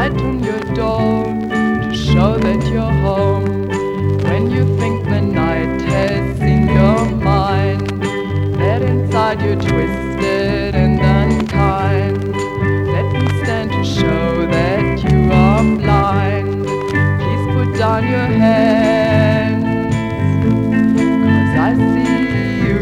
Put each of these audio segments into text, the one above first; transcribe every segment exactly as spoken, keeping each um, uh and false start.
light on your door to show that you're home. When you think the night has seen your mind, that inside you're twisted and unkind. Let me stand to show that you are blind. Please put down your hands, 'cause I see you.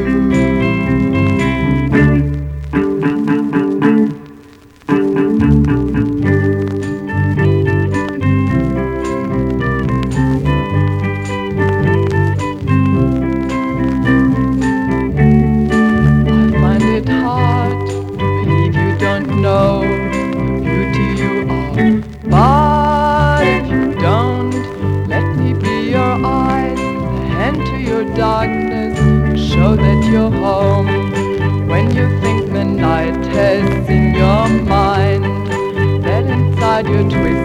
Know the beauty you are, but if you don't, let me be your eyes, the hand to your darkness, to show that you're home. When you think the night has seen your mind, that inside you're twisted